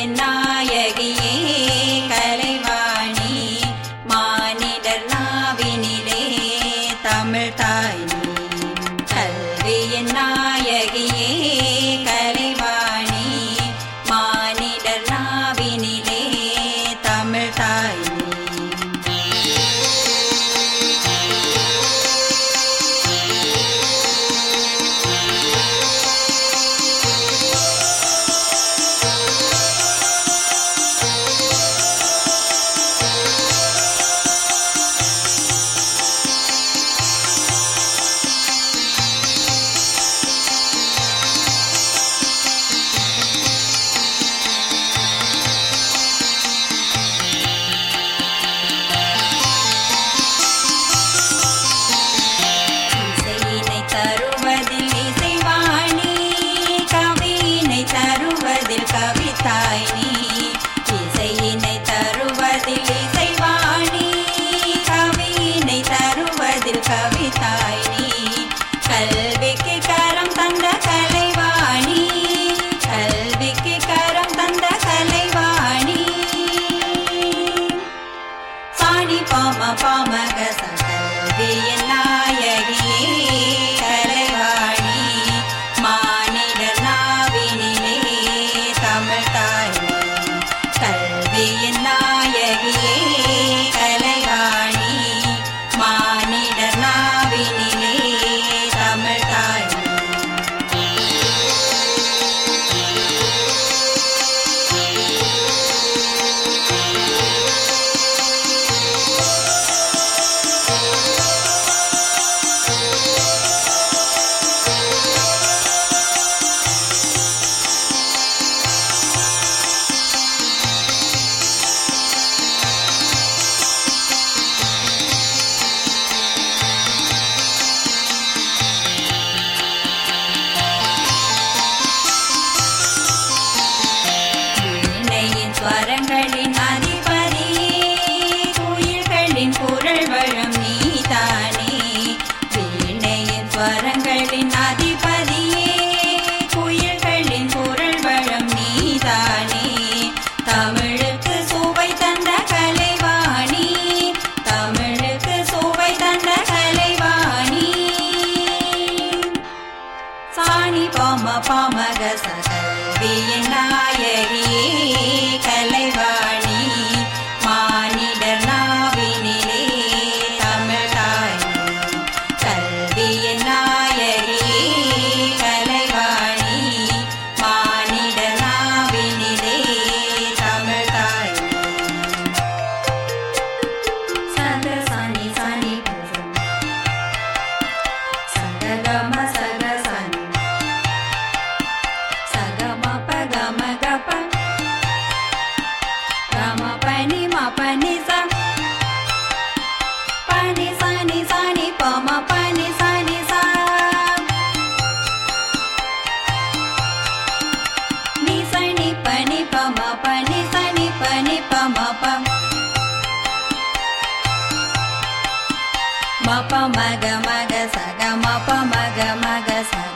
கல்வியின் நாயகியே கலைவாணி மானிடர் நாவினிலே தமிழ் தாய் நீ. கல்வியின் நாயகியே கலைவாணி மானிடர் நாவினிலே தமிழ் தாய் நீ. கவிதாய் நீ இசையினை தருவதில் இசைவாணி கவியினை தருவதில் கவிதாய் நீ. கல்விக்கு கரம் தந்த கலைவாணி கல்விக்கு கரம் தந்த கலைவாணி. சாணி பாம பாமக கல்வியின் நாயகியே கலைவாணி மானிடர் நாவினிலே தமிழ் தாய் நீ. கல்வியின் நாயகியே கலைவாணி மானிடர் நாவினிலே தமிழ் தாய் நீ. ஸ்வரங்களின் அதிபதியே குயில்களின் குரல் வளம் நீதானே. வீணையின் ஸ்வரங்களின் அதிபதியே குயில்களின் குரல் வளம் நீதானே. தமிழுக்கு சுவை தந்த கலைவாணி தமிழுக்கு சுவை தந்த கலைவாணி. சாணி பாம பாமக கல்வியின் நாயகியே கலைவாணி மானிடர் நாவினிலே தமிழ் தாய் நீ. கல்வியின் நாயகியே கலைவாணி மானிடர் நாவினிலே தமிழ் தாய் நீ. சத சாணி சாணி சககம சக சாணி சகம பகம கப கம பனி ம பனி ச பனி சாணி சாணி பம பனி சாணி சா நி சனி பனி பம பனி சனி பனி பம ப ம ப மக மக சக ம ப மக மக ச